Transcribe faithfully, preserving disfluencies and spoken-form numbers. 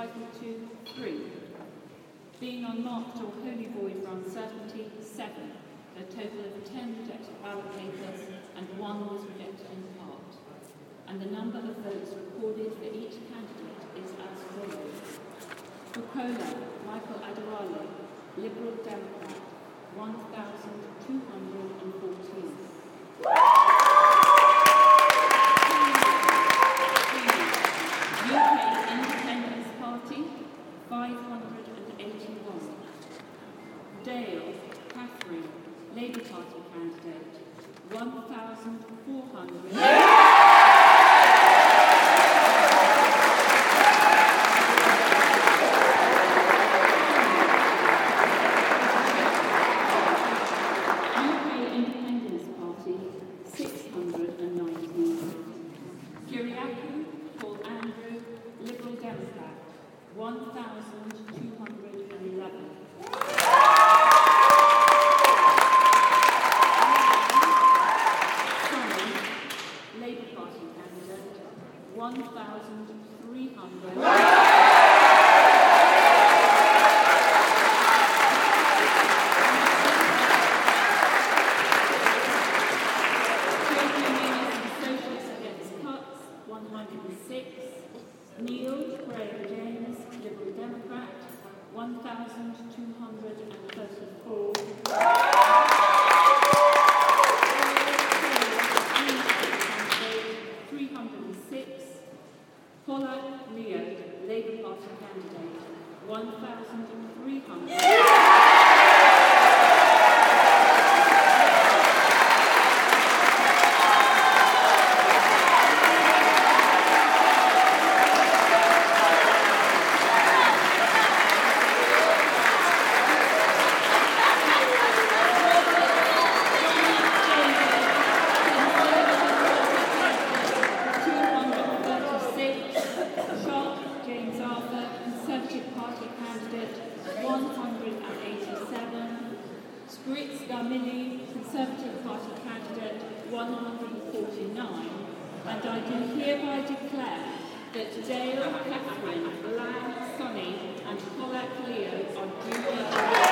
Title two, three. Being unmarked or wholly void for uncertainty, seven. A total of ten rejected ballot papers and one was rejected in part. And the number of votes recorded for each candidate is as follows. For Kola, Michael Adarale, Liberal Democrat, one thousand two hundred fourteen. U K Independence Party, five hundred eighty-one. Dale, Catherine, Labour Party candidate, one thousand four hundred. one thousand two hundred eleven. Sonny, Labour Party candidate, one thousand three hundred. one hundred six. Neil Craig James, Liberal Democrat, one thousand two hundred thirty-four. three hundred six. Paula Leo, Labour Party candidate, one thousand three hundred. Spritz Garmini, Conservative Party candidate, one hundred forty-nine, and I do hereby declare that Dale, Catherine, Lam, Sonny, and Colette Leo are duly elected.